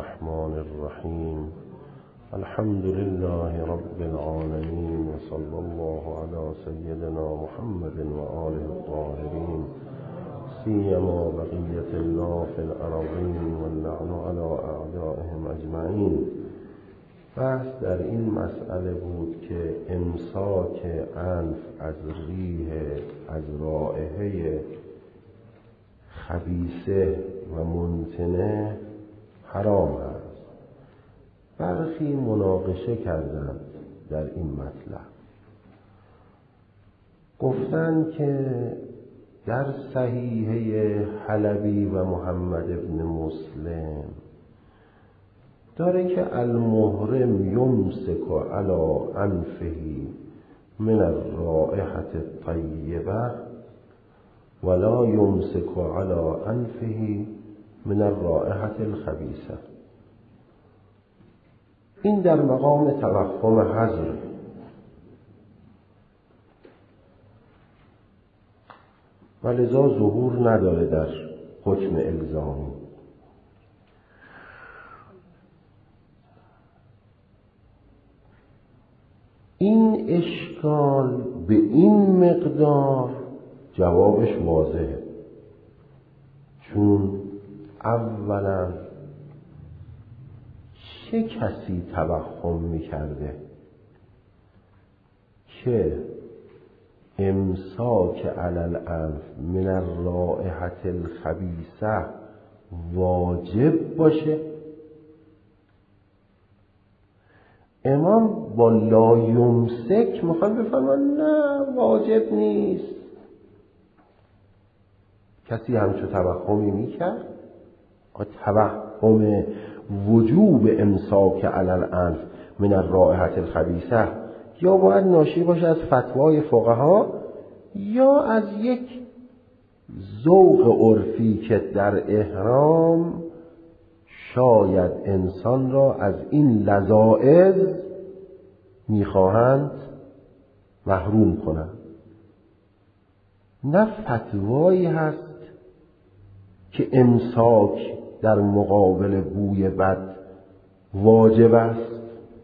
الرحمن الرحيم الحمد لله رب العالمين وصلى الله على سيدنا محمد وآله الطاهرين سيما بقية الله في الأراضين واللعن على أعدائهم أجمعين. بحث در این مسئله بود که امساک انف از ریح از رائحه خبیثه و منتنه حرام است. برخی مناقشه کردند در این مطلب، گفتند که در صحیحه حلبی و محمد ابن مسلم داره که المحرم یمسک علی انفه من الرائحة الطیبه ولا یمسک علی انفه من الرائحة الخبیثه. این در مقام توهم حظر، و لذا ظهور نداره در حکم الزامی. این اشکال به این مقدار جوابش واضحه، چون اولا چه کسی توهم میکرده که امساک علی الانف من الرائحة الخبیثه واجب باشه؟ امام با لا یمسک میخوان بفرمان نه واجب نیست. کسی همچون توهمی میکرد؟ توهم وجوب امساک علی الانف من الرائحة الخبیثه یا باید ناشی باشه از فتوای فقها یا از یک ذوق عرفی که در احرام شاید انسان را از این لذائذ میخواهند محروم کنند. نه فتوایی هست که امساک در مقابل بوی بد واجب است.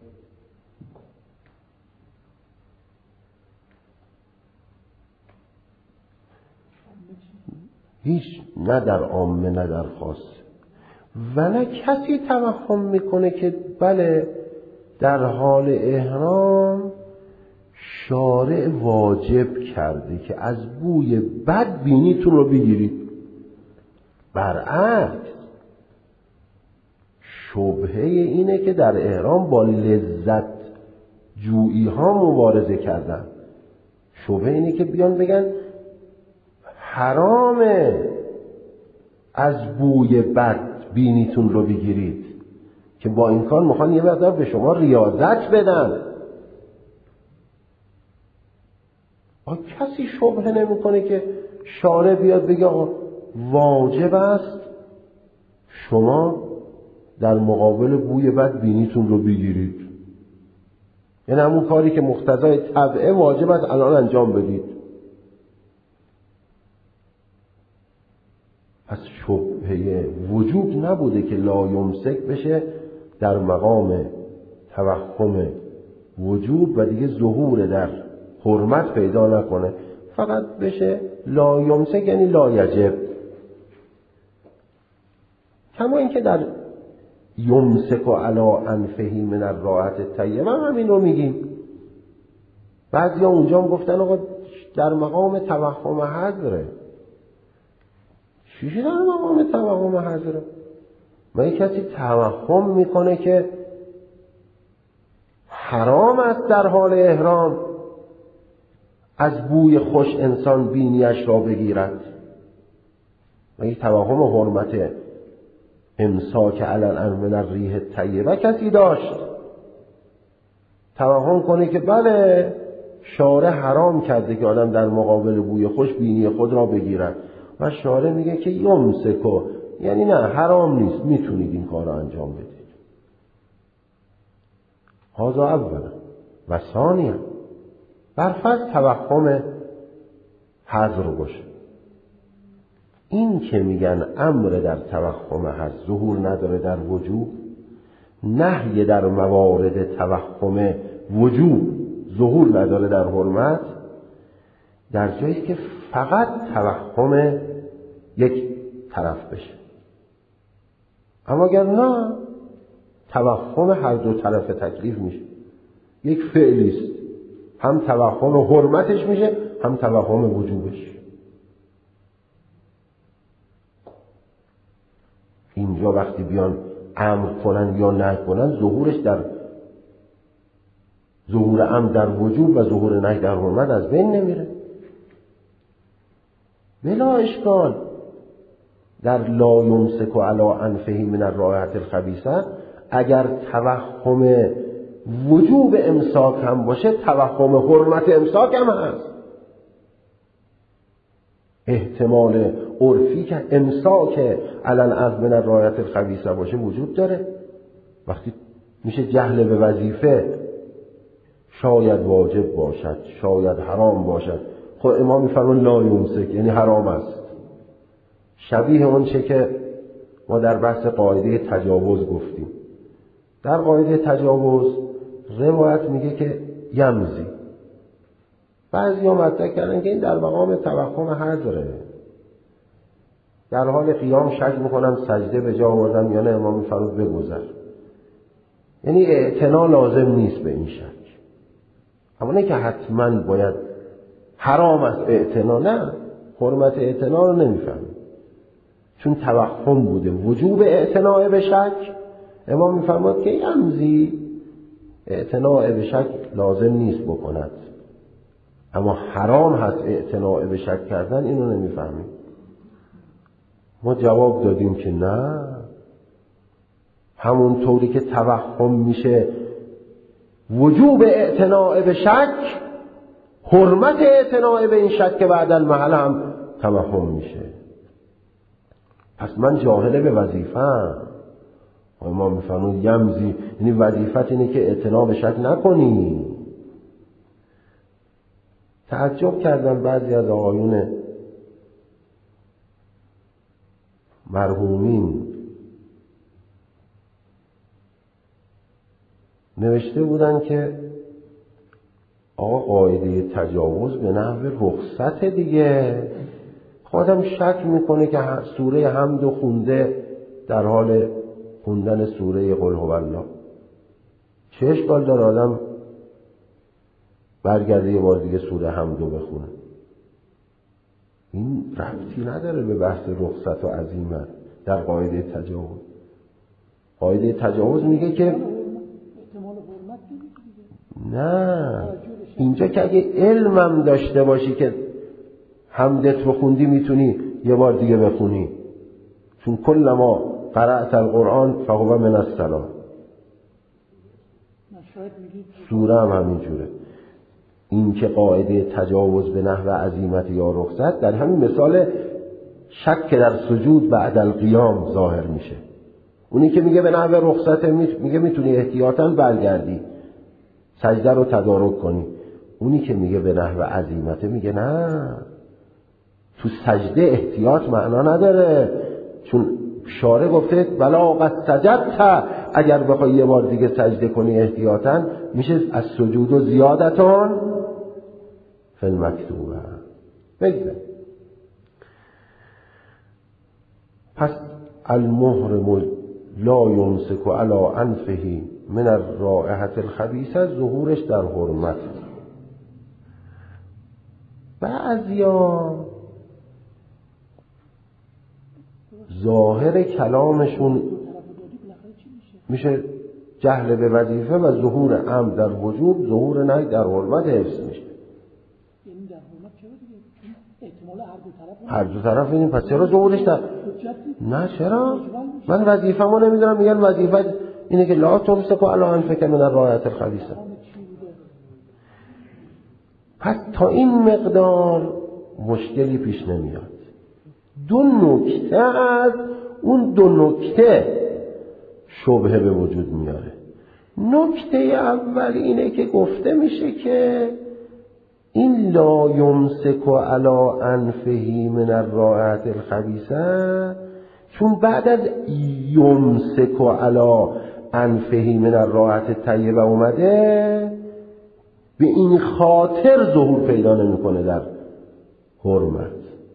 هیچ، نه در عامه نه در خاص. و نه کسی توهم میکنه که بله در حال احرام شارع واجب کرده که از بوی بد بینیتون رو بگیرید. برعکس، شبهه اینه که در احرام با لذت جویی ها مبارزه کردن. شبهه اینه که بیان بگن حرامه از بوی بد بینیتون رو بگیرید، که با این کار میخوان یه مقدار به شما ریاضت بدن. کسی شبهه نمیکنه که شارع بیاد بگه واجب است شما در مقابل بوی بد بینیتون رو بگیرید. یعنی همون کاری که مقتضای طبعه واجب است الان انجام بدید. پس شبهه وجوب نبوده که لا یمسک بشه در مقام توهم وجوب و دیگه ظهور در حرمت پیدا نکنه، فقط بشه لا یمسک یعنی لا یجب. کما اینکه در یمسک علی انفه من الرائحة الطیبه همین رو میگیم. بعضیا اونجا هم گفتن آقا در مقام توهم حضره. چیزی در مقام توهم حضره؟ و کسی توهم میکنه که حرام است در حال احرام از بوی خوش انسان بینیش را بگیرد. و این توهم حرمت امساک علی الانف من الریح الطیبه کسی داشت، توهم کنه که بله شارع حرام کرده که آدم در مقابل بوی خوش بینی خود را بگیرد، و شارع میگه که یمسکو یعنی نه حرام نیست، میتونید این کار را انجام بدید. هذا اولا. و ثانیا برفرض توهم حظر باشه. این که میگن امر در توهم هست ظهور نداره در وجوب، نهی در موارد توهم وجوب ظهور نداره در حرمت، در جایی که فقط توهم یک طرف بشه. اما اگر نه، توهم هر دو طرف تکلیف میشه، یک فعلیست، هم توهم حرمتش میشه هم توهم وجوبش. اینجا وقتی بیان امر کنن یا نهی کنن، ظهورش در ظهور امر در وجوب و ظهور نهی در حرمت از بین نمیره. بلا اشکال در لا یمسک علی انفه من الرائحة الخبیثة اگر توهم وجوب امساک هم باشه، توهم حرمت امساک هم هست. احتمال عرفی که امساک علی الأخذ من الرائحة الخبیثة باشه وجود داره. وقتی میشه جهل به وظیفه، شاید واجب باشد شاید حرام باشد. خب امام میفرمان لا یمسک یعنی حرام است. شبیه اون چه که ما در بحث قاعده تجاوز گفتیم. در قاعده تجاوز روایت میگه که یمزی، بعضی ها مطرح کردن که این در مقام توهم حضره، در حال قیام شک میکنم سجده به جا آوردم یا نه، امام میفرمود بگذر. یعنی اعتنا لازم نیست به این شک. اما نه که حتما باید حرام است اعتنا، نه، حرمت اعتنا رو نمیفهمیم چون توهم بوده. وجوب اعتنا به شک امام میفرماد که یمزی، اعتنا به شک لازم نیست بکند. اما حرام هست اعتنا به شک کردن، اینو نمیفهمیم. ما جواب دادیم که نه، همون طوری که توهم میشه وجوب اعتنا به شک، حرمت اعتنا به این شک که بعد المحل هم توهم میشه. پس من جاهل به وظیفه‌ام. ما میفهمون یمزی یعنی وظیفت اینه که اعتنا به شک نکنی. تعجب کردم بعضی از آقایون مرحومین نوشته بودن که آقا قاعده تجاوز به نحو رخصت دیگه. خودم شک میکنه که سوره حمد و خونده در حال خوندن سوره قل هو الله، چه اشکال داره آدم برگرده یه بار دیگه سوره حمد رو بخونه؟ این ربطی نداره به بحث رخصت و عزیمت در قاعده تجاوز. قاعده تجاوز میگه که نه، اینجا که اگه علمم داشته باشی که حمدت رو خوندی میتونی یه بار دیگه بخونی، چون کل ما قرأت القرآن فهو من الصلاة، سوره هم همینجوره. این که قاعده تجاوز به نحو عزیمت یا رخصت در همین مثال شک در سجود بعد القیام ظاهر میشه. اونی که میگه به نحو رخصت میگه میتونی احتیاطاً برگردی سجده رو تدارک کنی. اونی که میگه به نحو عزیمت میگه نه، تو سجده احتیاط معنا نداره، چون شارع گفته بلا قد سجدت، اگر بخوای یه بار دیگه سجده کنی احتیاطاً میشه از سجود و زیادتون فی المکتوبه. بگذار پس المحرم لا یمسک علی انفه من الرائحة الخبیثة، ظهورش در حرمت. بعضیا ظاهر کلامشون میشه جهل به وظیفه و ظهور امر در وجوب، ظهور نهی در حرمت حفظ میشه. هر دو طرف اینیم، پس چرا ظهورش در نه؟ چرا؟ من وظیفه‌مو نمیدونم، میگن وظیفت اینه که لا تمسک علی انفک من الرائحة الخبیثة. پس تا این مقدار مشکلی پیش نمیاد. دو نکته از اون دو نکته شبهه به وجود میاره. نکته اول اینه که گفته میشه که این لا یمسک علی انفه من الرائحة الخبیثة، چون بعد از یمسک علی انفهی من الرائحة طیبه اومده، به این خاطر ظهور پیدا نمیکنه در حرمت.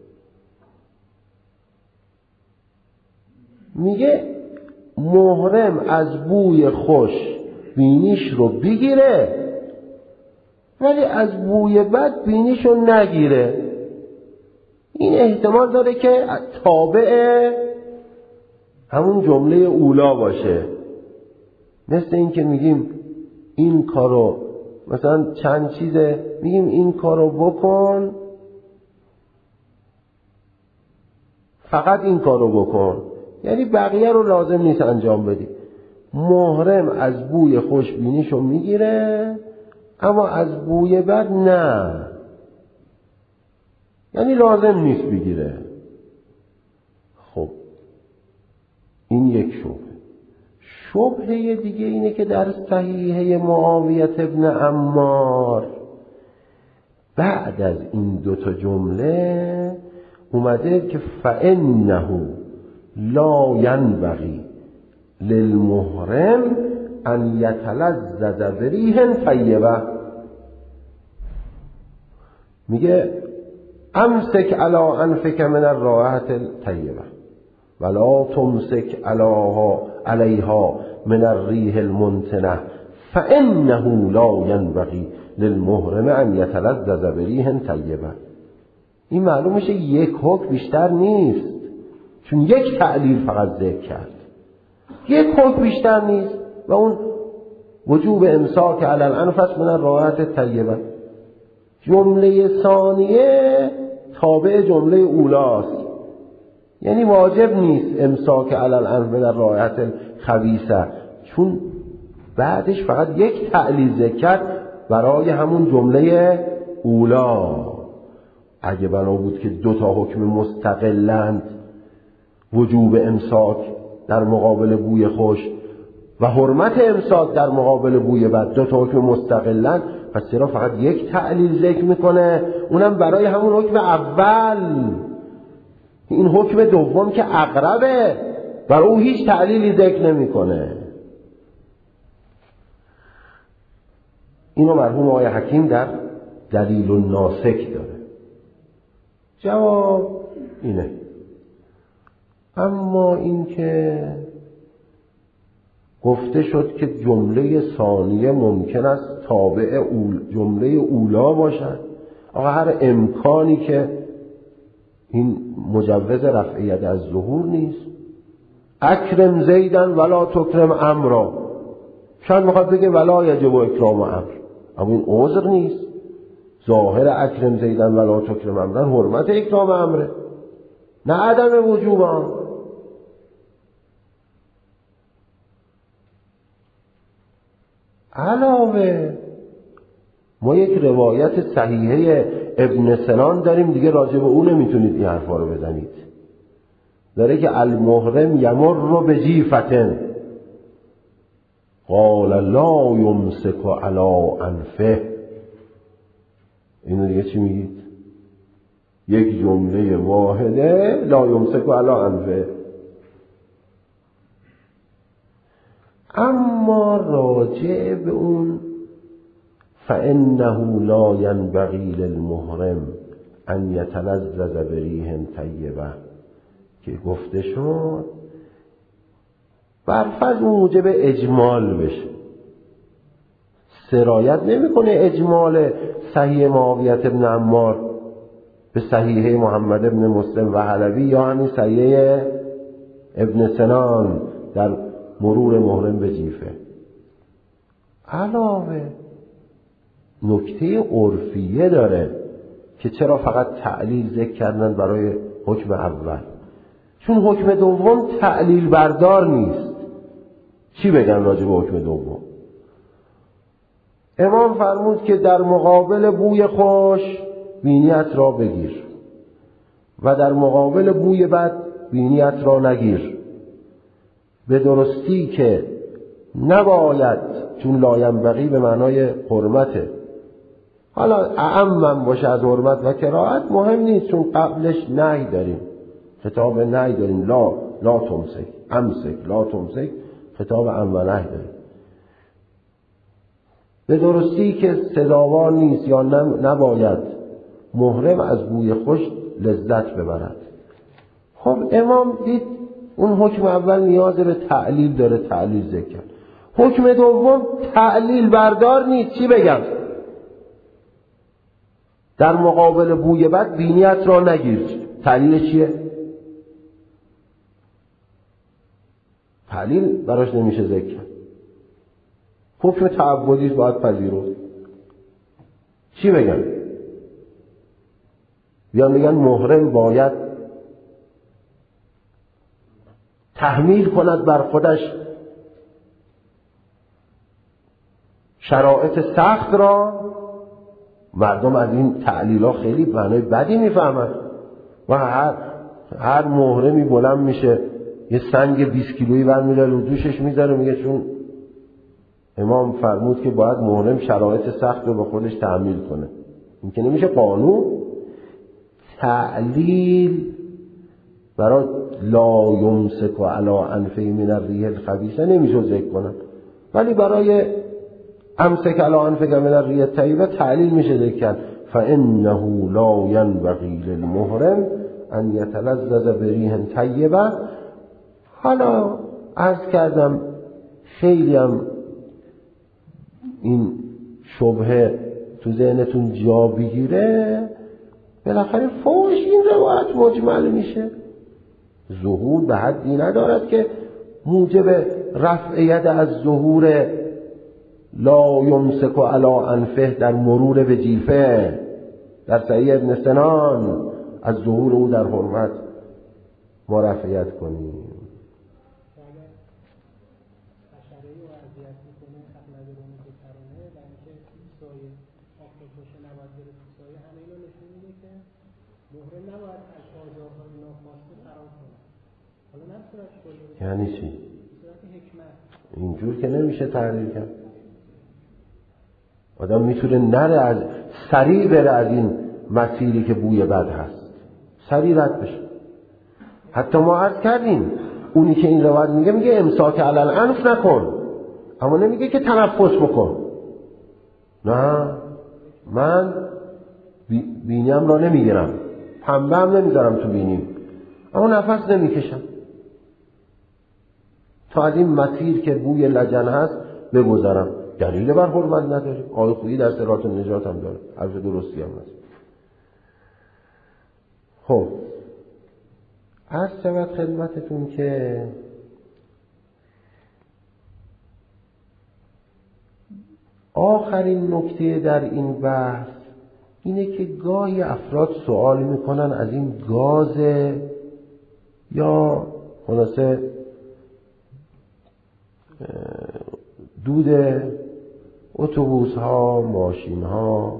میگه محرم از بوی خوش بینیش رو بگیره ولی از بوی بد بینیش رو نگیره. این احتمال داره که تابع همون جمله اولا باشه. مثل این که میگیم این کارو، مثلا چند چیزه میگیم این کارو بکن، فقط این کارو بکن، یعنی بقیه رو لازم نیست انجام بدی. محرم از بوی خوش بینیشو میگیره اما از بوی بد نه، یعنی لازم نیست بگیره. خب این یک شبهه. شبهه دیگه اینه که در صحیحه معاویه ابن عمار بعد از این دوتا جمله اومده که فإنه لا ينبغي للمحرم ان یتلذذ بریح طیبه. میگه امسک علی انفک من الرائحة الطیبه ولا تمسک علیها من الریح المنتنه فإنه لا ينبغي للمحرم ان یتلذذ بریح طیبه. این معلوم میشه یک حکم بیشتر نیست، چون یک تعلیل فقط ذکر کرد، یک حکم بیشتر نیست و اون وجوب امساک علی الانفس من الرائحة الطیبه. جمله ثانیه تابع جمله اولاست، یعنی واجب نیست امساک علی الانف من الرائحة الخبیثه، چون بعدش فقط یک تعلیل ذکر کرد برای همون جمله اولا. اگه بنا بود که دو تا حکم مستقلند، وجوب امساک در مقابل بوی خوش و حرمت امساک در مقابل بوی بد، دو تا حکم مستقلند، پس چرا فقط یک تعلیل ذکر میکنه؟ اونم برای همون حکم اول. این حکم دوم که اقربه برای او هیچ تعلیلی ذکر نمیکنه. اینو مرحوم آقای حکیم در دلیل الناسک داره. جواب اینه. اما این که گفته شد که جمله ثانیه ممکن است تابع جمله اولا باشد، آقا هر امکانی که این مجوز رفعیت از ظهور نیست. اکرم زیدن ولا تکرم امرا، شاید میخواد بگه ولا یجب اکرام امر، اما این عذر نیست. ظاهر اکرم زیدن ولا تکرم امرا حرمت اکرام امره، نه عدم وجوب آن. علاوه ما یک روایت صحیحه ابن سنان داریم دیگه، راجع به اون نمیتونید این حرفا رو بزنید. داره که المحرم یمر بجیفتن قال لا یمسک علی انفه. اینو دیگه چی میگید؟ یک جمله واحده لا یمسک علی انفه. اما راجع به اون فإنه لا ينبغي للمحرم ان یتلذذ بریح طیبه که گفته شد، برفرض موجب اجمال بشه، سرایت نمیکنه اجمال صحیح معاویه ابن عمار به صحیح محمد ابن مسلم و حلبی یا همین صحیح ابن سنان در مرور محرم به جیفه. علاوه نکته عرفیه داره که چرا فقط تعلیل ذکر کردن برای حکم اول، چون حکم دوم تعلیل بردار نیست. چی بگن راجع به حکم دوم؟ امام فرمود که در مقابل بوی خوش بینیت را بگیر و در مقابل بوی بد بینیت را نگیر، به درستی که نباید، چون لاینبغی به معنای حرمته، حالا اعمم باشه از حرمت و کراهت مهم نیست، چون قبلش نهی داریم، خطاب نهی داریم، لا تمسک، امسک لا تمسک خطاب امر و نهی داره. به درستی که سزاوار نیست یا نباید محرم از بوی خوش لذت ببرد. خب امام دید اون حکم اول نیاز به تعلیل داره، تعلیل ذکر کرد. حکم دوم تعلیل بردار نیست. چی بگم؟ در مقابل بوی بد بینیت را نگیر. تعلیل چیه؟ تعلیل براش نمیشه ذکر کرد. حکم تعبدی باید پذیرفت. چی بگم؟ بیان بگن محرم باید تحمیل کند بر خودش شرایط سخت را. مردم از این تعلیل‌ها خیلی معنای بدی میفهمند و هر محرمی بلند میشه یه سنگ 20 کیلویی برمی‌داره رو دوشش میذاره، میگه چون امام فرمود که باید محرم شرایط سخت رو به خودش تحمیل کنه. این که نمیشه قانون. تعلیل برای لا یمسک علی انفه من الریح الخبیثه نمیشه ذکر کنن، ولی برای امسک علی انفه من الریح الطیبه تعلیل میشه ذکر کرد. فانه لا ینبغی للمحرم ان یتلذذ بریح طیبه. حالا عرض کردم خیلی هم این شبهه تو ذهنتون جا بگیره، بالاخره فوش این روایت مجمل میشه. ظهور به حدی ندارد که موجب رفع ید از ظهور لا یمسک علی انفه در مرور به جیفه در صحیح ابن سنان از ظهور او در حرمت ما رفعیت کنیم. یعنی چی؟ اینجور که نمیشه تحلیل کرد. آدم میتونه نره از سریع بره از این مسیری که بوی بد هست، سریع رد بشه. حتی ما عرض کردیم اونی که این روایت میگه امساک علی الانف نکن، اما نمیگه که تنفس بکن. نه، من بینیم را نمیگیرم، پنبه هم نمیذارم تو بینیم، اما نفس نمیکشم تا از این مسیر که بوی لجن هست بگذرم. دلیل بر حرمت نداری. آیه خویی در صراط النجات هم داره، حرف درستی هم هست. خب عرض شود خدمتتون که آخرین نکته در این بحث اینه که گاهی افراد سوال میکنن از این گاز یا خلاصه دود اتوبوس ها، ماشین ها،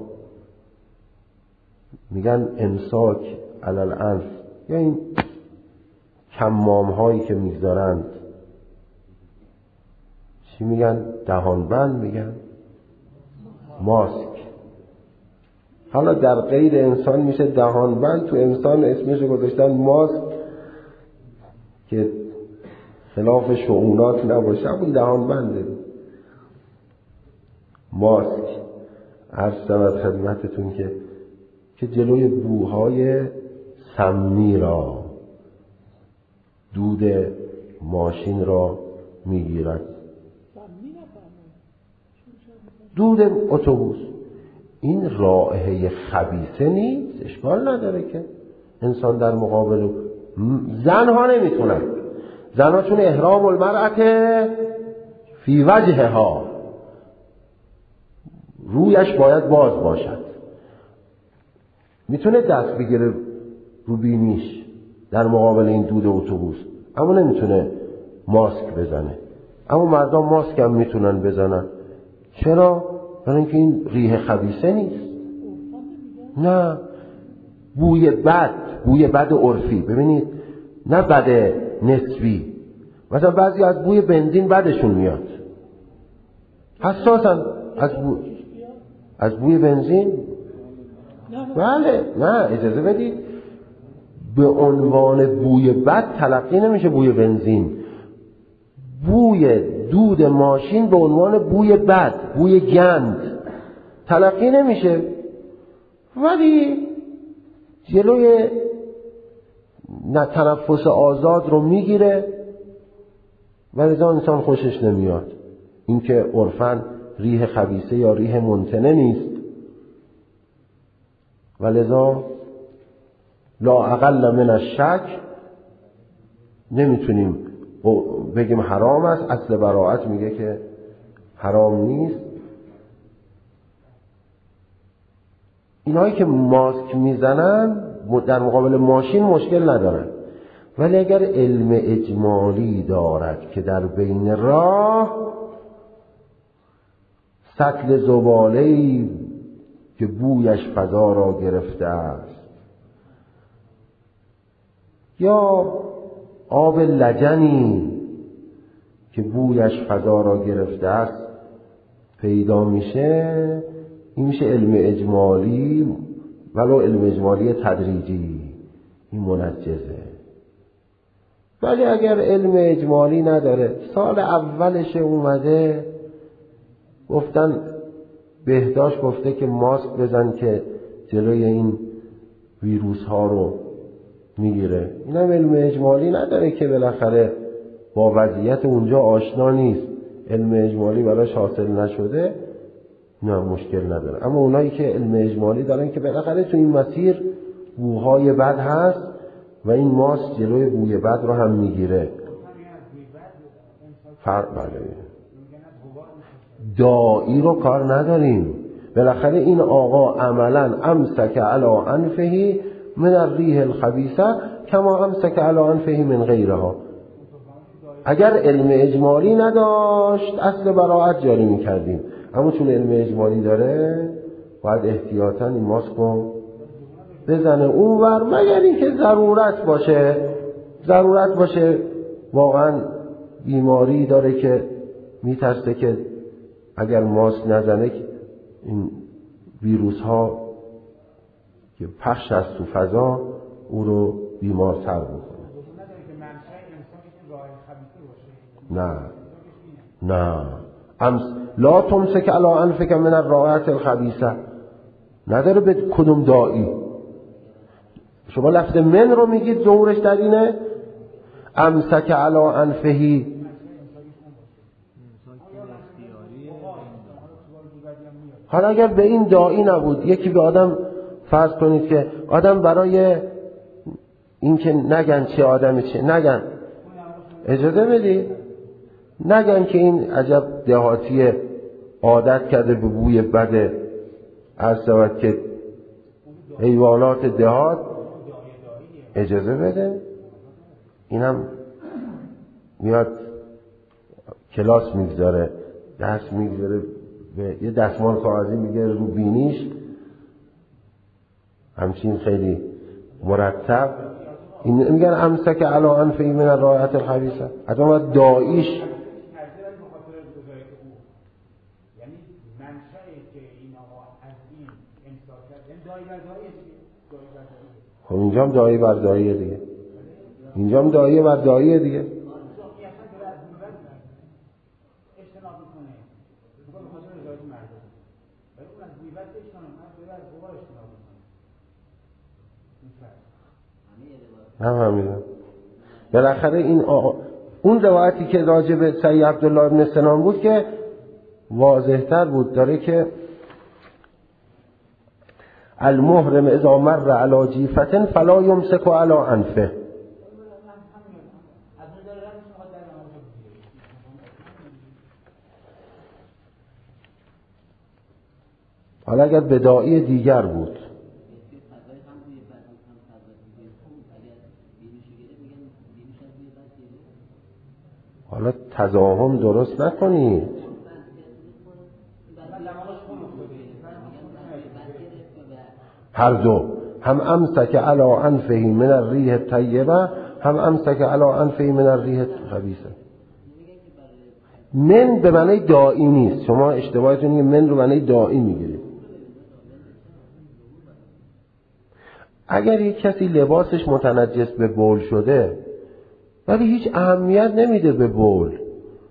میگن امساک علی الانف، یا این کمام هایی که میگذارند چی میگن؟ دهانبند میگن، ماسک. حالا در غیر انسان میشه دهانبند، تو انسان اسمش گذاشتن ماسک که خلاف شؤونات نباشه، همون دهانبنده. ماسک عرض شود خدمتتون که جلوی بوهای سمی را، دود ماشین را میگیرد. دود اتوبوس این رائحه خبیثه نیست، اشکال نداره که انسان در مقابل زنها نمیتونن. زنها چون احرام المرأة فی وجهها، رویش باید باز باشد، میتونه دست بگیره رو بینیش در مقابل این دود اتوبوس، اما نمیتونه ماسک بزنه. اما مردم ماسک هم میتونن بزنن. چرا؟ برای اینکه این ریح خبیثه نیست. نه، بوی بد عرفی. ببینید، نه بد نسبی. مثلا بعضی از بوی بنزین بدشون میاد، حساسن از بوی بنزین. بله، نه اجازه بدید، به عنوان بوی بد تلقی نمیشه بوی بنزین. بوی دود ماشین به عنوان بوی بد، بوی گند تلقی نمیشه، ولی جلوی تنفس آزاد رو میگیره و لذا انسان خوشش نمیاد. این که عرفاً ریح خبیثه یا ریح منتنه نیست و لذا لا اقل من الشک نمیتونیم بگیم حرام است. اصل براءت میگه که حرام نیست. اینایی که ماسک میزنن در مقابل ماشین مشکل ندارن، ولی اگر علم اجمالی دارد که در بین راه سطل زباله‌ای که بویش فضا را گرفته است یا آب لجنی که بویش فضا را گرفته است پیدا میشه، این میشه علم اجمالی، ولو علم اجمالی تدریجی، این منجزه. ولی اگر علم اجمالی نداره، سال اولش اومده گفتن بهداشت گفته که ماسک بزن که جلوی این ویروس ها رو میگیره، اینم علم اجمالی نداره که بالاخره با وضعیت اونجا آشنا نیست، علم اجمالی براش حاصل نشده، نه مشکل نداره. اما اونایی که علم اجمالی دارن که بالاخره تو این مسیر بوهای بد هست و این ماسک جلوی بوی بد رو هم میگیره. داعی رو کار نداریم، بالاخره این آقا عملا امسک علی انفه من الریح الخبیثه کما امسک علی انفه من غیرها. اگر علم اجمالی نداشت اصل براءت جاری میکردیم، اما چون علم اجمالی داره باید احتیاطاً این ماسک رو بزنه اونور، مگر اینکه ضرورت باشه واقعا بیماری داره که میترسه که اگر ماسک نزنه این ویروس ها که پخش از تو فضا او رو بیمارتر بکنه. نه لا تمسک علی انفک من الرائحة الخبیثه نداره به کدوم داعی. شما لفظ من رو میگید ظهورش در اینه امسک علی انفهی. حالا اگر به این داعی نبود، یکی به آدم فرض کنید که آدم برای این که نگن چه آدمی چه نگن، اجازه بدید نگن که این عجب دهاتی عادت کرده به بوی بد عرض که حیوانات دهات، اجازه بده. اینم میاد کلاس میگذاره، درس میگذاره، به یه دستمال کاغذی میگه رو بینیش همچین خیلی مرتب، این میگن امسک علی انفه من الرائحة الخبیثه. حتما داعیش خب اینجا هم داعی بر داعیه دیگه، اینجا هم داعی بر داعیه دیگه. همینه. بالاخره این اون روایتی که راجع به سید عبدالله ابن سنان بود که واضح‌تر بود، داره که المحرم اذا مر علی جیفة فلا یمسک علی انفه. حالا اگر بداعی دیگر بود، حالا تزاحم درست نکنید. هر دو، هم امسک علی انفه من الریح الطیبه، هم امسک علی انفه من الریح الخبیثه. من به معنی داعی نیست، شما اشتباهتون اینه، من رو معنی داعی میگیرید. اگر یک کسی لباسش متنجس به بول شده ولی هیچ اهمیت نمیده به بول،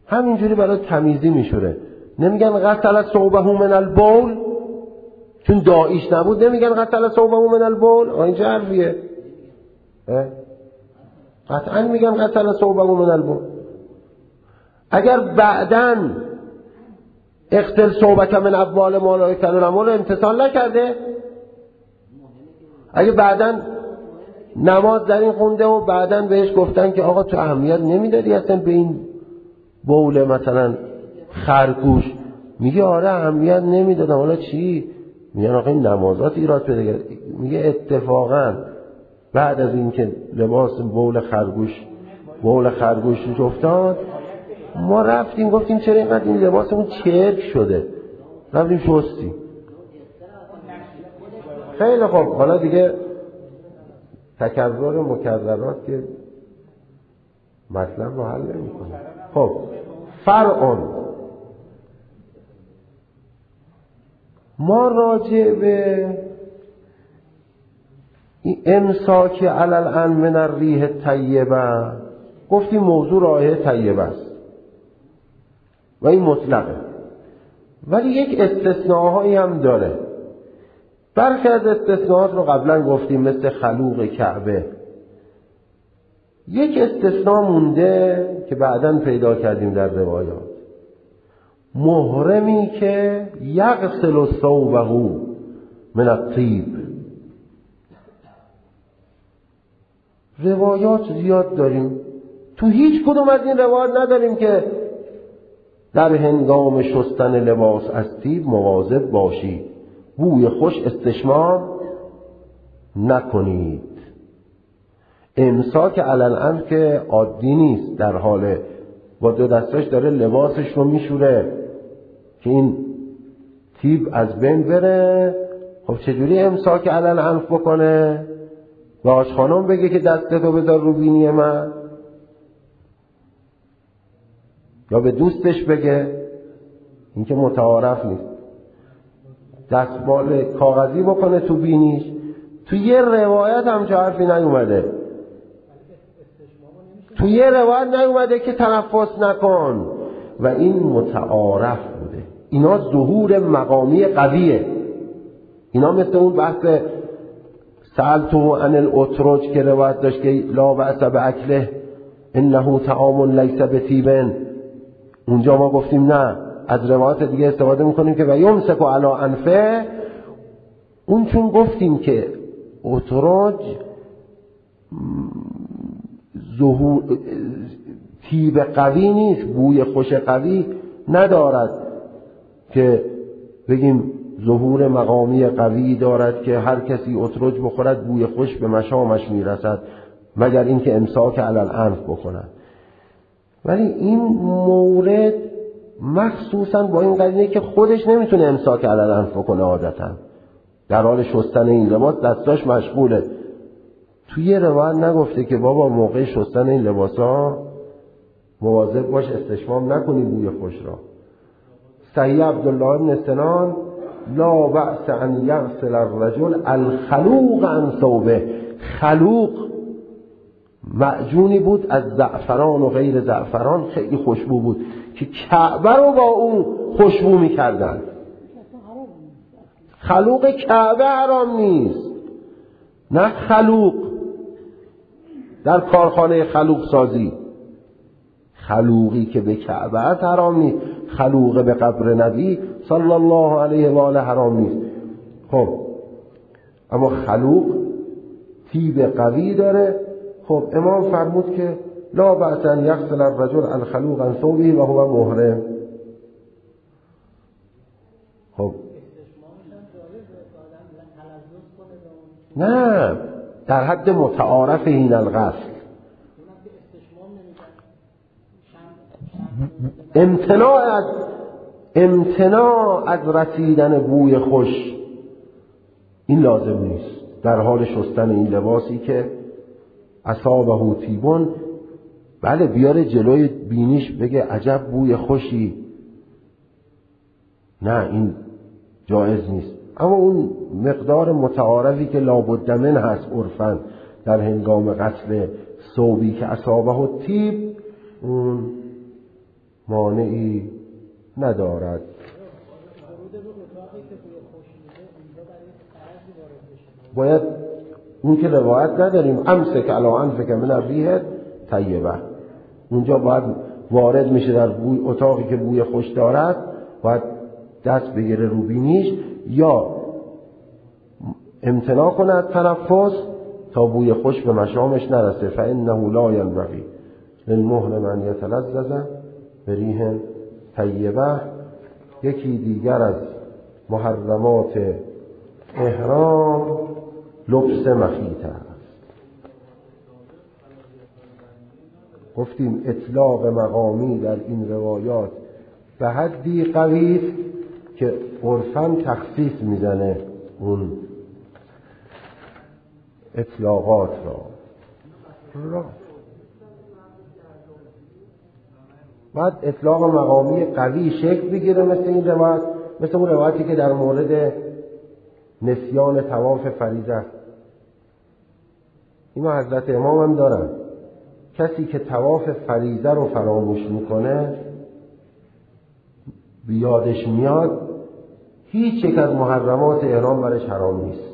همینجوری برای تمیزی میشوره. نمیگن غسل ثوبه من البول چون داعیش نبود، نمیگن غسل ثوبه من البول. این چه حرفیه؟ قطعا میگن غسل ثوبه من البول. اگر بعدن اغسل ثوبک من ابوال ما لا یکل الاموال امتثال نکرده، اگه بعدن نماز در این خونده و بعدن بهش گفتن که آقا تو اهمیت نمیدادی اصلا به این بول مثلا خرگوش، میگه آره اهمیت نمیدادم، حالا چی؟ میگن آقا این نمازات ایراد پیدا کرد. میگه اتفاقا بعد از اینکه لباس بول خرگوش افتاد، ما رفتیم گفتیم چرا اینقدر این لباسمون چرک شده، رفتیم شستیم. خیلی خوب، حالا دیگه تکرار مکررات که مطلب رو حل نمی‌کنه. خب فرعون، ما راجع به امساک علی الان من الریح الطیبه گفتیم موضوع رایحه طیبه است و این مطلقه، ولی یک استثناءهایی هم داره. برخی از استثناءات رو قبلا گفتیم مثل خلوق کعبه. یک استثناء مونده که بعداً پیدا کردیم در روایات، محرمی که یغسل ثوبه من الطیب. روایات زیاد داریم، تو هیچ کدوم از این روایات نداریم که در هنگام شستن لباس از طیب مواظب باشید، بوی خوش استشمام نکنید. امساک علی الان که عادی نیست، در حال با دو دستاش داره لباسش رو میشوره که این طیب از بین بره. خب چجوری امساک علی الان بکنه؟ به آشخانم بگه که دستتو بذار رو بینی من، یا به دوستش بگه؟ این که متعارف نیست. دستمال کاغذی بکنه تو بینیش. تو یه روایت هم چه حرفی نیومده، تو یه روایت نیومده که تنفس نکن و این متعارف بوده. اینا ظهور مقامی قویه. اینا مثل اون بحث سألتو عن الاترج که روایت داشت که لا بأس باکله انه طعام لیس بطیب. اونجا ما گفتیم نه، از روایات دیگه استفاده میکنیم که و یمسک علی انفه. اون چون گفتیم که اترج ظهور طیب قوی نیست، بوی خوش قوی ندارد که بگیم ظهور مقامی قوی دارد که هر کسی اترج بخورد بوی خوش به مشامش میرسد، مگر اینکه امساک علی الانف بکند. ولی این مورد مخصوصا با این قضیه که خودش نمیتونه امساک علی الانف بکنه، عادتا در حال شستن این لباس دستاش مشغوله. توی روایت نگفته که بابا موقع شستن این لباسا مواظب باش استشمام نکنی بوی خوش را. صحیح عبدالله بن سنان لا بأس ان یغسل الرجل الخلوق عن ثوبه. خلوق معجونی بود از زعفران و غیر زعفران، خیلی خوشبو بود که کعبه رو با اون خوشبو میکردن. خلوق کعبه حرام نیست، نه خلوق در کارخانه خلوق سازی. خلوقی که به کعبه است حرام نیست، خلوق به قبر نبی صلی الله علیه و آله حرام نیست. خب اما خلوق طیب قوی داره. خب امام فرمود که لا بأس ان یغسل الرجل الخلوق عن ثوبه و هو محرم. خب نه، در حد متعارف این الغسل. امتناع از رسیدن بوی خوش این لازم نیست در حال شستن این لباسی که اصابه طیبون. بله بیاره جلوی بینیش بگه عجب بوی خوشی، نه این جایز نیست. اما اون مقدار متعارفی که لابد من هست عرفاً در هنگام غسل ثوبی که اصابه طیب، اون مانعی ندارد. باید اون که روایت نداریم امسک علی انفک من الریح طیبه، اونجا باید وارد میشه در اتاقی که بوی خوش دارد، باید دست بگیره رو بینیش یا امتناع کند تنفس تا بوی خوش به مشامش نرسه. فانه لا ینبغی للمحرم ان یتلذذ بریح طیبه. یکی دیگر از محرمات احرام لبس مخیط است. گفتیم اطلاق مقامی در این روایات به حدی قوی است که عرفاً تخصیص میزنه اون اطلاقات را. بعد اطلاق مقامی قوی شکل بگیره مثل این روایت، مثل اون روایتی که در مورد نسیان طواف فریضه است. اینو حضرت امام هم دارن، کسی که طواف فریضه رو فراموش میکنه بیادش میاد، هیچ یک از محرمات احرام برش حرام نیست.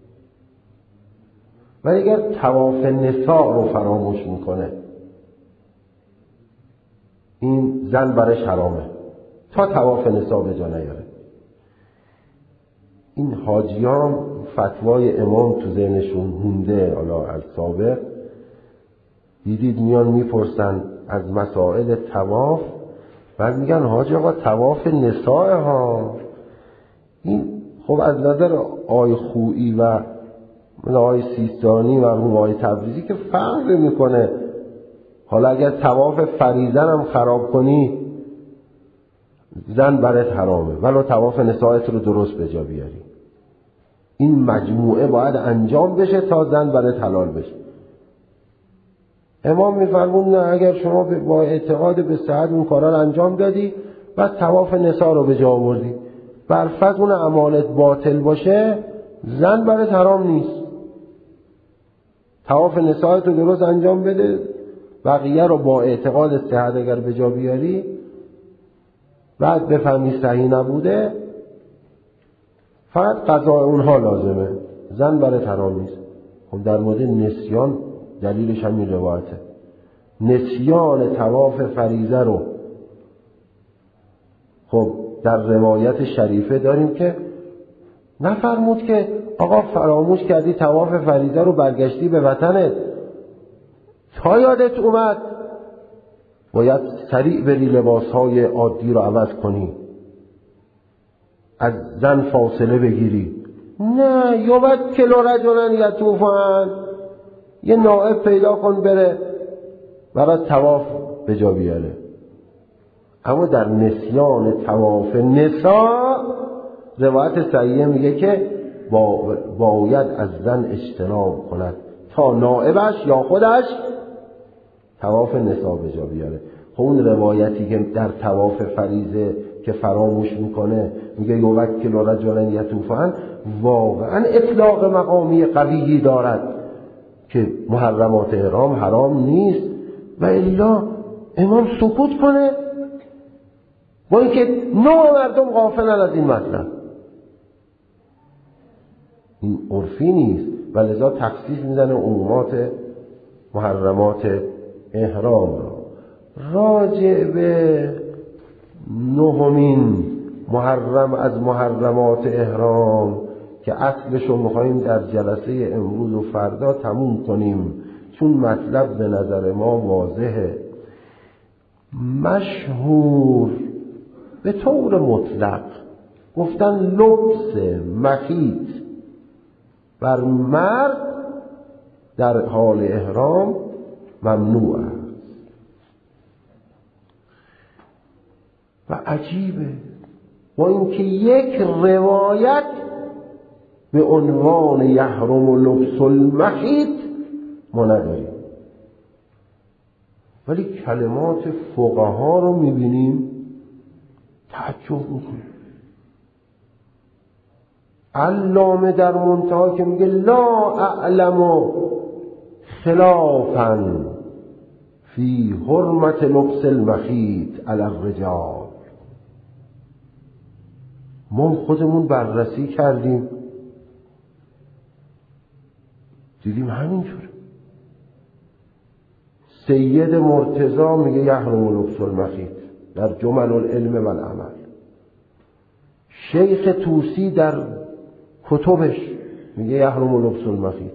ولی اگر طواف نساء رو فراموش میکنه، این زن برش حرامه تا طواف نساء به جا نیاره. این حاجیان فتوای امام تو ذهنشون مونده، حالا از سابق دیدید میان میپرسن از مسائل طواف، بعد میگن حاج آقا طواف نساء ها. این خب از نظر آی خویی و آی سیستانی و آی تبریزی که فرق میکنه. حالا اگر طواف فریضه هم خراب کنی زن برات حرامه، ولو طواف نسائت رو درست به جا بیاری. این مجموعه باید انجام بشه تا زن برات حلال بشه. امام میفرمون نه، اگر شما با اعتقاد به صحت اون کارا رو انجام دادی بعد طواف نساء رو به جا آوردی، برفت اون اعمالت باطل باشه، زن برات حرام نیست. طواف نساء رو درست انجام بده، بقیه رو با اعتقاد صحت اگر به جا بیاری بعد بفهمی صحیح نبوده، فقط قضا اونها لازمه، زن برات حرام نیست. خب در مورد نسیان دلیلش همین روایته. نسیان طواف فریضه رو خب در روایت شریفه داریم که نفرمود که آقا فراموش کردی طواف فریضه رو برگشتی به وطنت، تا یادت اومد باید سریع بری لباسهای عادی رو عوض کنی، از زن فاصله بگیری. نه، یوکل رجلا یطوفن، یه نائب پیدا کن بره برای طواف به جا بیاره. اما در نسیان طواف نساء روایت صحیحه میگه که باید از زن اجتناب کند تا نائبش یا خودش طواف نساء به جا بیاره. خب اون روایتی که در طواف فریضه که فراموش میکنه میگه یوکل رجلا یطوفن، واقعا اطلاق مقامی قویی دارد که محرمات احرام حرام نیست. و الا امام سکوت کنه با اینکه نوع مردم غافلن از این مطلب. این عرفی نیست و لذا تخصیص میزنه عمومات محرمات احرام را. راجع به نهمین محرم از محرمات احرام که اصلش رو میخواییم در جلسه امروز و فردا تموم کنیم چون مطلب به نظر ما واضحه. مشهور به طور مطلق گفتن لبس مخیط بر مرد در حال احرام ممنوع است. و عجیبه با اینکه یک روایت به عنوان یحرم لبس المخیط ما نداریم، ولی کلمات فقها رو میبینیم تعجب میکنیم. علامه در منتها که میگه لا اعلم خلافا فی حرمت لبس المخیط علی الرجال. ما خودمون بررسی کردیم دیدیم همینجوره. سید مرتضی میگه یحرم لبس المخیط در جمل العلم و العمل. شیخ طوسی در کتبش میگه یحرم لبس المخیط.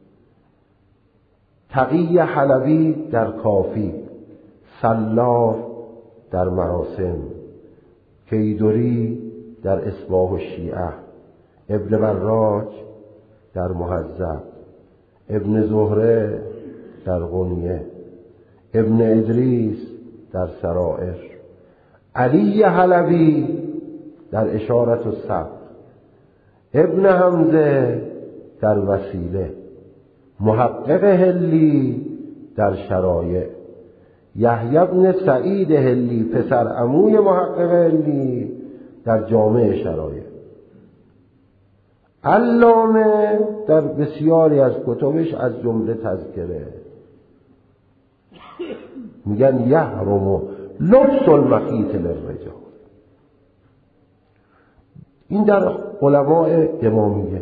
تقی حلبی در کافی، سلاف در مراسم، کیدوری در اصباح الشیعه، ابن براک در مهذب، ابن زهره در غنیه، ابن ادریس در سرائر، علی حلبی در اشارت السبق، ابن حمزه در وسیله، محقق هلی در شرایع، یحیی بن سعید هلی پسر عموی محقق هلی در جامع شرایع. علامه در بسیاری از کتبش از جمله تذکره میگن یحرم لبس المخیط للرجال. این در علماء امامیه.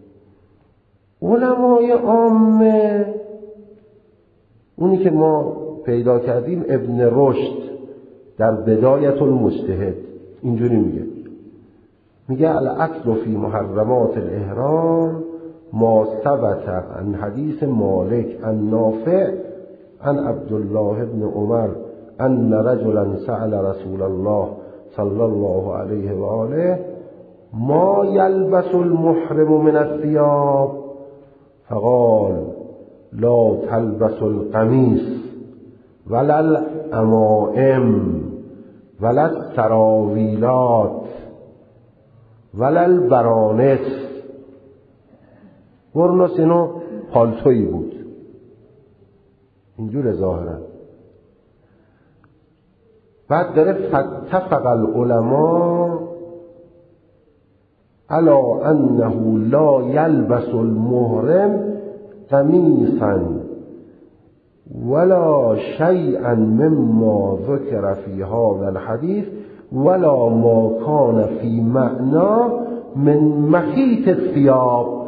علمای عامه اونی که ما پیدا کردیم ابن رشد در بدایت المجتهد اینجوری میگه الاصل فی محرمات الاحرام ما ثبت عن حدیث مالک عن نافع عن عبدالله بن عمر ان رجلا سأل رسول الله صلی الله علیه و آله ما یلبس المحرم من الثياب فقال لا تلبس القمیص ولا العمائم ولا السراویلات ولا البرانس. برنس اینو پالتویی بود اینجور ظاهرا. بعد داره فاتفق العلماء على انه لا يلبس المحرم قمیصا ولا شيئا مما ذكر في هذا الحديث ولا ما كان في معنى من مخيط الثياب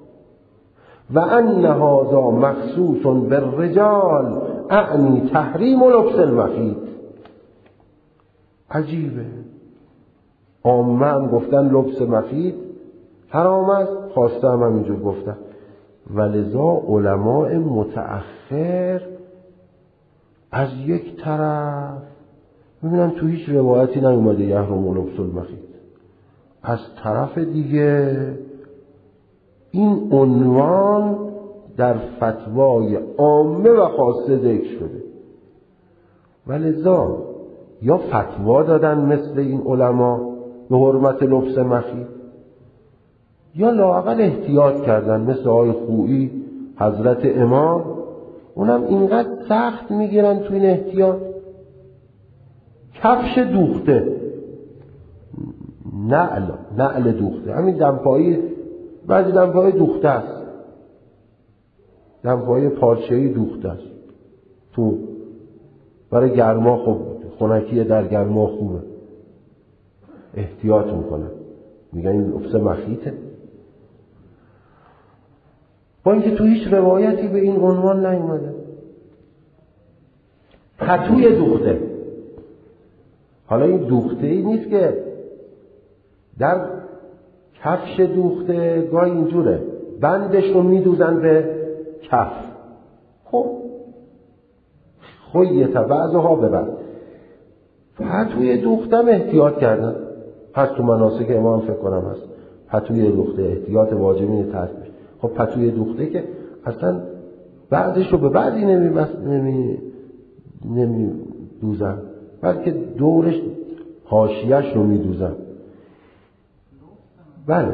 وأن هذا مخصوص بالرجال اعني تحریم لبس المخيط. عجیبه. عامه هم گفتن لبس مخیط حرام است، خواسته هم اینجور گفتن. ولذا علماء متأخر از یک طرف میبینم تو هیچ روایتی نیومده یحرم لبس المخیط، از طرف دیگه این عنوان در فتوای عامه و خاصه ذکر شده. ولذا یا فتوا دادن مثل این علما به حرمت لبس مخیط یا لااقل احتیاط کردن مثل آقای خویی حضرت امام، اونم اینقدر سخت میگیرن تو این احتیاط. کفش دوخته، نعل دوخته، همین دمپایی، بعضی دمپایی دوخته است، دمپایی پارچه‌ای دوخته است تو برای گرما خوب خنکی در گرما خوبه، احتیاط میکنن میگن این لبس مخیطه، با اینکه تو هیچ روایتی به این عنوان نیومده. پتوی دوخته، حالا این دوخته ای نیست که در کفش دوخته گاهی اینجوره بندش رو میدوزن به کف، خب خویت بعضها به بعض. پتوی دوختم احتیاط کردن، پس تو مناسک امام فکر کنم هست پتوی دوخته احتیاط واجبی ترک میشه. خب پتوی دوخته که اصلا بعضش رو به بعضی نمی دوزن بلکه دورش حاشیه‌اش رو میدوزن. بله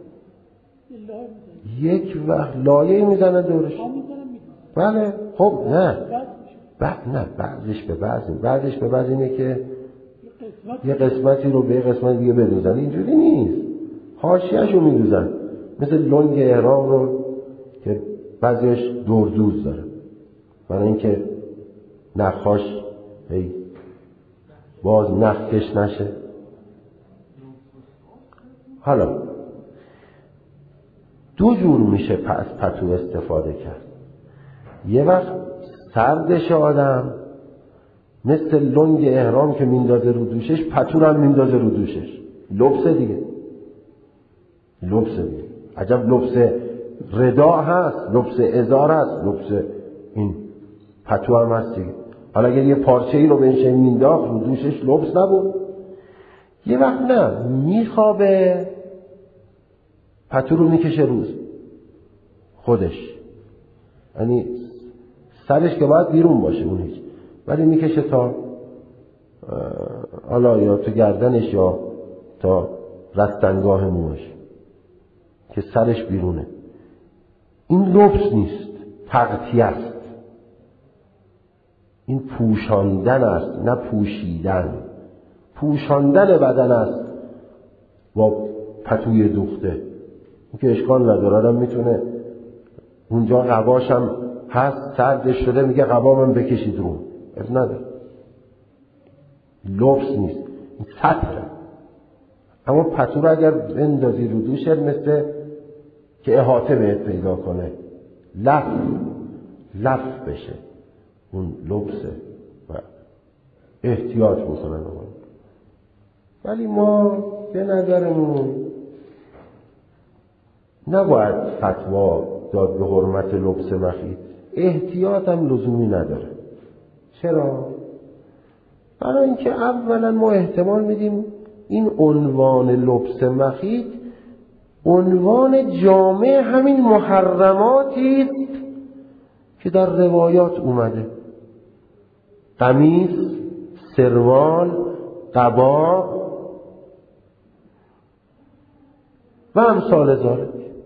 یک وقت لایه میزنن دورش. بله خب نه بعضش به بعض اینه که یه قسمتی رو به یه قسمت دیگه بدوزن، اینجوری نیست، حاشیه‌اش رو میدوزن، مثل لنگ احرام رو که بعضیش دوردوز داره برای اینکه نخاش باز نخکش نشه. حالا دو جور میشه از پتو استفاده کرد. یه وقت سردش آدم مثل لنگ احرام که میندازه رو دوشش، پتو هم میندازه رو دوشش، لبسه دیگه. عجب لبس ردا هست، لبس ازار هست، لبس این پتو هم هست دیگه. حالا اگر یه پارچه ای رو بهش مینداخت رو دوشش لبس نبود. یه وقت نه، میخوابه پتو رو میکشه روز خودش، یعنی سرش که باید بیرون باشه اون هیچ، ولی میکشه تا حالا یا تو گردنش یا تا رستنگاه موش که سرش بیرونه. این لبس نیست، تغطیه است. این پوشاندن است، نه پوشیدن. پوشاندن بدن است با پتوی دوخته. این که اشکال نداره، آدم میتونه اونجا قباش هم هست، سردش شده، میگه قبا من بکشید رو، اب نداره. لبس نیست، این سطره. اما پتو رو اگر بندازی رو دوشت مثل که احاطه بهت پیدا کنه، لف بشه اون لبسه و احتیاط بکنن. ولی ما به نظرمون نباید فتوا داد به حرمت لبس مخیط. احتیاط هم لزومی نداره. چرا؟ برای اینکه اولا ما احتمال میدیم این عنوان لبس مخیط عنوان جامع همین محرماتی که در روایات اومده: قمیص، سروال، قبا و امثال ذالک.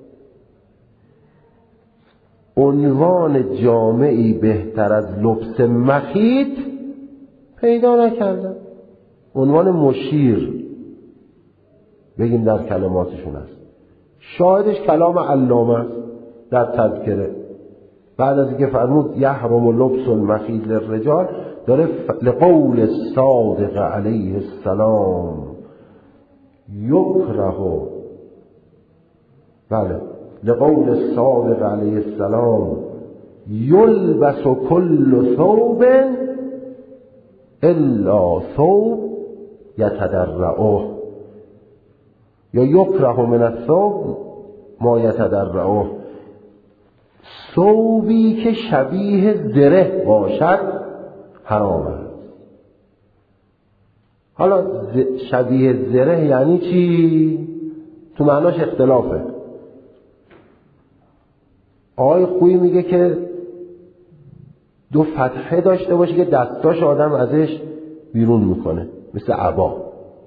عنوان جامعی بهتر از لبس مخیط پیدا نکردم. عنوان مشیر بگیم در کلماتشون است. شاهدش کلام علامه است در تذکره، بعد از اینکه فرمود یحرم لبس المخیط للرجال، داره لقول الصادق علیه السلام یکره، بله، لقول الصادق علیه السلام یلبس کل ثوب الا ثوب یتدرعه، یا یکره من الثوب ما یتدرعه. ثوبی که شبیه زره باشد حرام است. حالا شبیه زره یعنی چی؟ تو معناش اختلافه. آقای خویی میگه که دو فتحه داشته باشه که دستاش آدم ازش بیرون میکنه مثل عبا.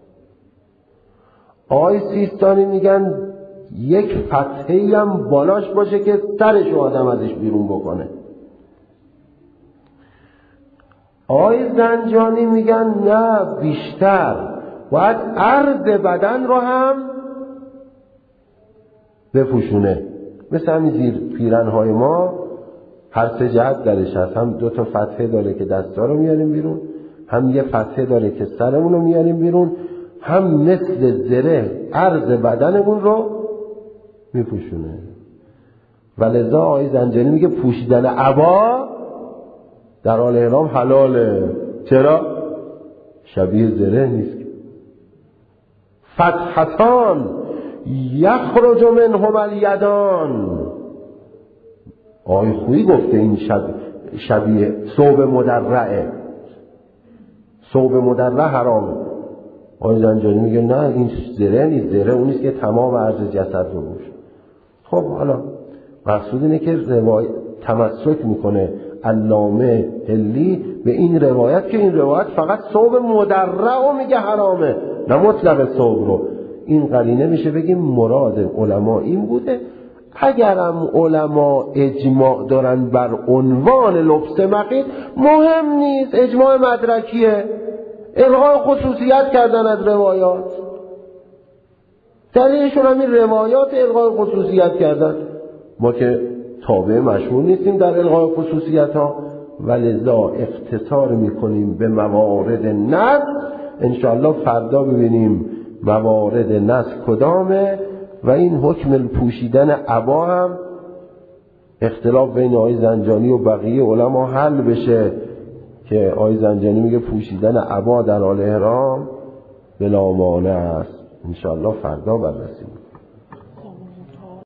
آقای سیستانی میگن یک فتحه‌ای هم بالاش باشه که سرش آدم ازش بیرون بکنه. آقای زنجانی میگن نه، بیشتر باید عرض بدن رو هم بپوشونه. مثل همین زیر پیرنهای ما هر سه جهت درش هست، هم دو تا فتحه داره که دستا رو میاریم بیرون، هم یه فتحه داره که سرمون رو میاریم بیرون، هم مثل زره عرض بدنمون رو میپوشونه. ولذا آقای زنجانی میگه پوشیدن عبا در حال احرام حلاله. چرا؟ شبیه زره نیست. فتحتان یخرج منهم الیدان. آقای خویی گفته این شبیه ثوب مدرعه. ثوب مدرع حرامه. آقای زنجانی میگه نه، این زره نیست. زره اون نیست که تمام عرض جسد رو روش. خب حالا مقصود اینه که تمسک میکنه علامه هلی به این روایت که این روایت فقط ثوب مدرع رو میگه حرامه، نه مطلق ثوب رو. این قرینه میشه بگیم مراد علما این بوده. اگرم علما اجماع دارن بر عنوان لبس مخیط، مهم نیست، اجماع مدرکیه، الغای خصوصیت کردن از روایات. دلیلشون همین روایات الغای خصوصیت کردن. ما که تابع مشهور نیستیم در الغای خصوصیت ها، و لذا اختصار میکنیم به موارد نص. انشاءالله فردا ببینیم موارد نص کدامه و این حکم پوشیدن عبا هم اختلاف بین آقای زنجانی و بقیه علما حل بشه که آقای زنجانی میگه پوشیدن عبا در حال احرام بلا مانع است. انشاءالله فردا بررسی